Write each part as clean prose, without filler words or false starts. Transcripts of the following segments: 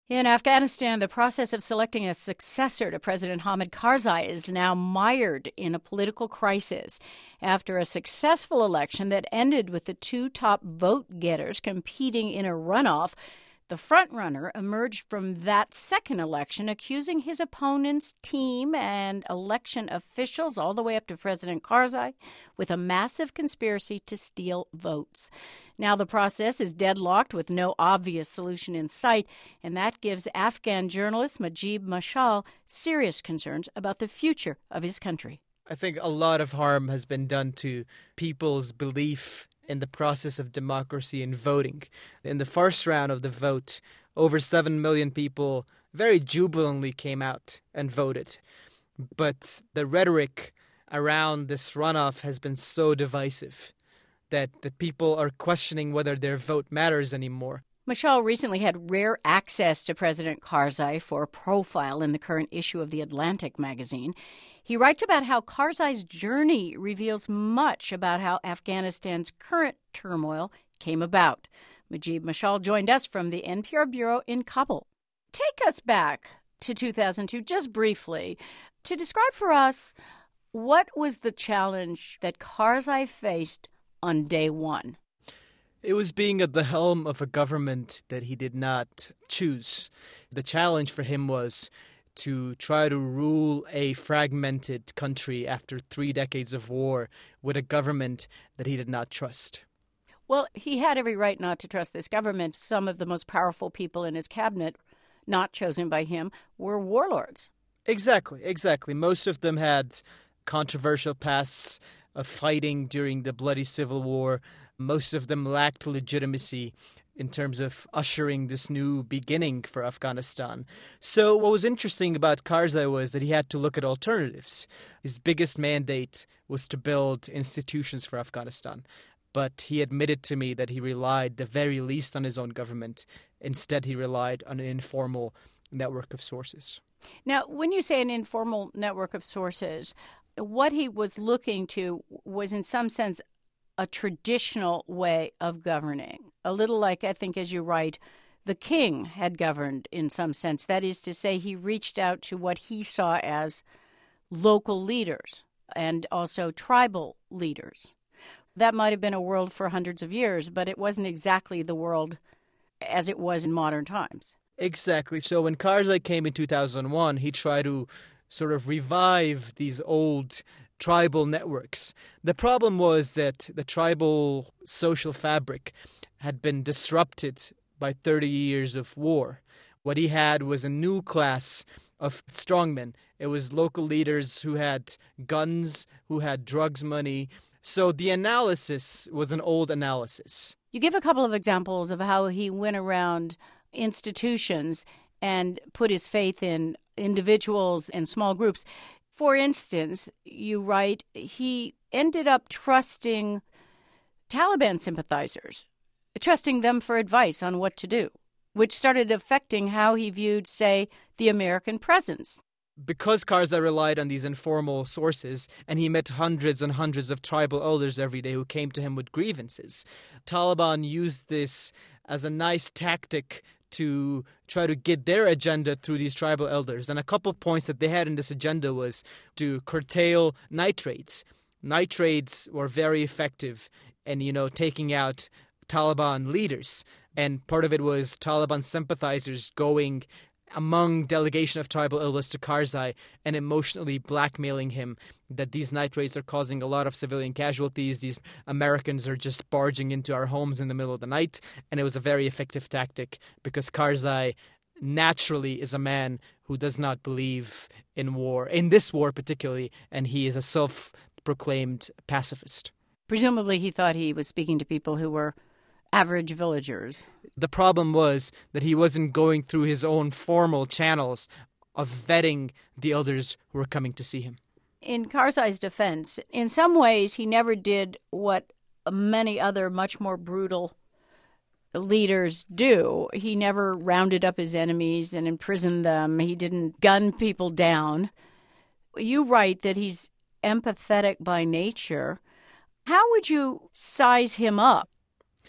In Afghanistan, the process of selecting a successor to President Hamid Karzai is now mired in a political crisis after a successful election that ended with the two top vote-getters competing in a runoff. The frontrunner emerged from that second election, accusing his opponent's team and election officials, all the way up to President Karzai, with a massive conspiracy to steal votes. Now the process is deadlocked with no obvious solution in sight, and that gives Afghan journalist Majid Mashal serious concerns about the future of his country. I think a lot of harm has been done to people's belief in the process of democracy and voting. In the first round of the vote, over 7 million people very jubilantly came out and voted. But the rhetoric around this runoff has been so divisive that the people are questioning whether their vote matters anymore. Mashal recently had rare access to President Karzai for a profile in the current issue of The Atlantic magazine. He writes about how Karzai's journey reveals much about how Afghanistan's current turmoil came about. Majid Mashal joined us from the NPR bureau in Kabul. Take us back to 2002, just briefly, to describe for us what was the challenge that Karzai faced on day one. It was being at the helm of a government that he did not choose. The challenge for him was to try to rule a fragmented country after 3 decades of war with a government that he did not trust. Well, he had every right not to trust this government. Some of the most powerful people in his cabinet, not chosen by him, were warlords. Exactly. Most of them had controversial pasts of fighting during the bloody civil war. Most of them lacked legitimacy in terms of ushering this new beginning for Afghanistan. So what was interesting about Karzai was that he had to look at alternatives. His biggest mandate was to build institutions for Afghanistan. But he admitted to me that he relied the very least on his own government. Instead, he relied on an informal network of sources. Now, when you say an informal network of sources, what he was looking to was in some sense a traditional way of governing, a little like, I think, as you write, the king had governed in some sense. That is to say, he reached out to what he saw as local leaders and also tribal leaders. That might have been a world for hundreds of years, but it wasn't exactly the world as it was in modern times. Exactly. So when Karzai came in 2001, he tried to sort of revive these old tribal networks. The problem was that the tribal social fabric had been disrupted by 30 years of war. What he had was a new class of strongmen. It was local leaders who had guns, who had drugs money. So the analysis was an old analysis. You give a couple of examples of how he went around institutions and put his faith in individuals and small groups. For instance, you write, he ended up trusting Taliban sympathizers, trusting them for advice on what to do, which started affecting how he viewed, say, the American presence. Because Karzai relied on these informal sources, and he met hundreds and hundreds of tribal elders every day who came to him with grievances, Taliban used this as a nice tactic to try to get their agenda through these tribal elders. And a couple of points that they had in this agenda was to curtail nitrates. Nitrates were very effective in, taking out Taliban leaders. And part of it was Taliban sympathizers going among delegation of tribal elders to Karzai and emotionally blackmailing him that these nitrates are causing a lot of civilian casualties. These Americans are just barging into our homes in the middle of the night. And it was a very effective tactic because Karzai naturally is a man who does not believe in war, in this war particularly, and he is a self-proclaimed pacifist. Presumably he thought he was speaking to people who were average villagers. The problem was that he wasn't going through his own formal channels of vetting the elders who were coming to see him. In Karzai's defense, in some ways he never did what many other much more brutal leaders do. He never rounded up his enemies and imprisoned them. He didn't gun people down. You write that he's empathetic by nature. How would you size him up?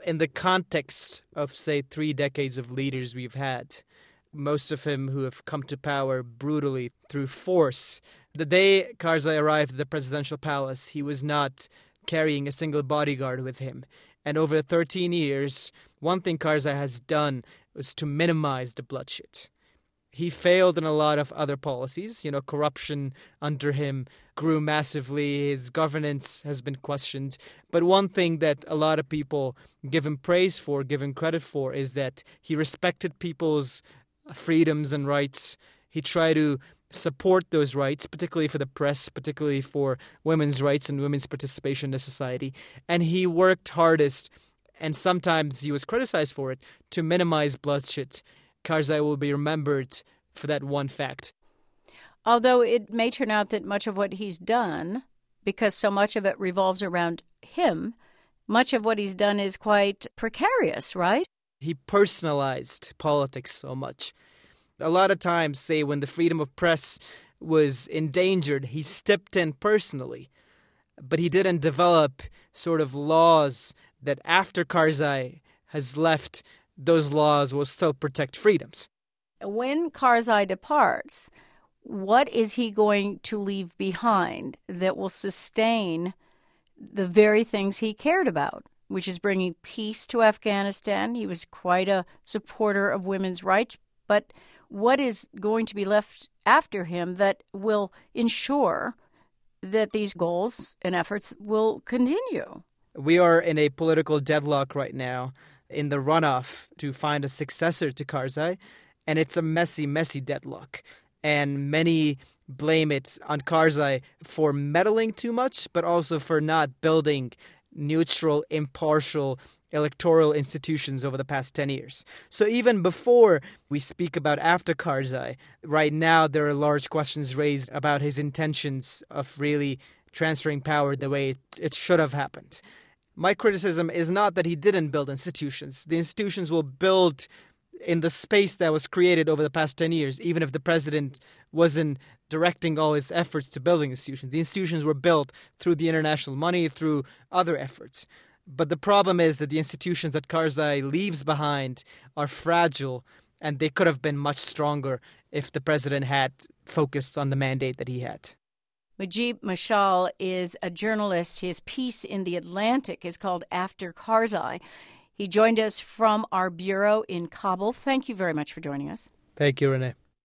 in the context of, say, 3 decades of leaders we've had, most of them who have come to power brutally through force. The day Karzai arrived at the presidential palace, he was not carrying a single bodyguard with him. And over 13 years, one thing Karzai has done was to minimize the bloodshed. He failed in a lot of other policies. Corruption under him grew massively. His governance has been questioned. But one thing that a lot of people give him praise for, give him credit for, is that he respected people's freedoms and rights. He tried to support those rights, particularly for the press, particularly for women's rights and women's participation in the society. And he worked hardest, and sometimes he was criticized for it, to minimize bloodshed. Karzai will be remembered for that one fact. Although it may turn out that much of what he's done, because so much of it revolves around him, much of what he's done is quite precarious, right? He personalized politics so much. A lot of times, say, when the freedom of press was endangered, he stepped in personally. But he didn't develop sort of laws that after Karzai has left, those laws will still protect freedoms. When Karzai departs, what is he going to leave behind that will sustain the very things he cared about, which is bringing peace to Afghanistan? He was quite a supporter of women's rights, but what is going to be left after him that will ensure that these goals and efforts will continue? We are in a political deadlock right now in the runoff to find a successor to Karzai, and it's a messy, messy deadlock. And many blame it on Karzai for meddling too much, but also for not building neutral, impartial electoral institutions over the past 10 years. So even before we speak about after Karzai, right now there are large questions raised about his intentions of really transferring power the way it should have happened. My criticism is not that he didn't build institutions. The institutions will build in the space that was created over the past 10 years, even if the president wasn't directing all his efforts to building institutions. The institutions were built through the international money, through other efforts. But the problem is that the institutions that Karzai leaves behind are fragile, and they could have been much stronger if the president had focused on the mandate that he had. Mujib Mashal is a journalist. His piece in The Atlantic is called After Karzai. He joined us from our bureau in Kabul. Thank you very much for joining us. Thank you, Renee.